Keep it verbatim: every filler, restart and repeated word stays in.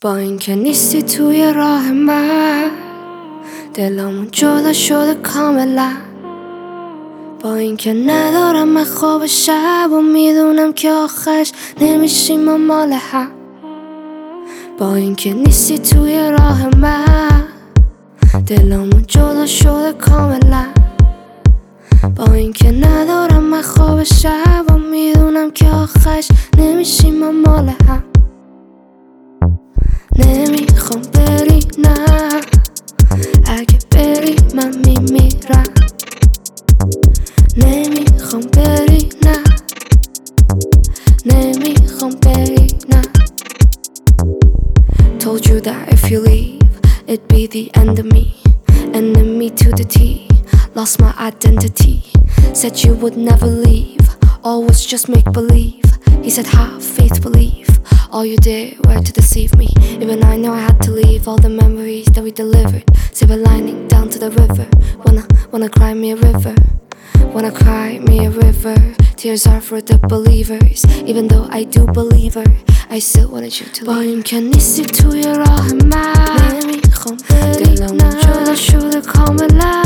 با اینکه نیستی توی راه من، دلمون جدا شده کاملا. با اینکه ندارم من خواب شب و میدونم که آخرش نمیشیم ما مال هم. با اینکه نیستی توی راه من، دلمون جدا شده کاملا. با اینکه ندارم من خواب شب و میدونم که آخرش نمیشیم ما مال هم. نمیخوام بری نه، اگه بری من میمیرم. نمیخوام بری نه، نمیخوام بری نه. Told you that if you leave it'd be the end of me. Enemy to the T, lost my identity. Said you would never leave, all was just make believe. He said have faith, believe. All you did were to deceive me. Even I know I had to leave. All the memories that we delivered, silver lining down to the river. Wanna, wanna cry me a river. Wanna cry me a river. Tears are for the believers. Even though I do believe her, I still wanted you to leave. با اینکه نیستی توی راه من، نمیخوام بری نه. دلمون جدا شده کاملا.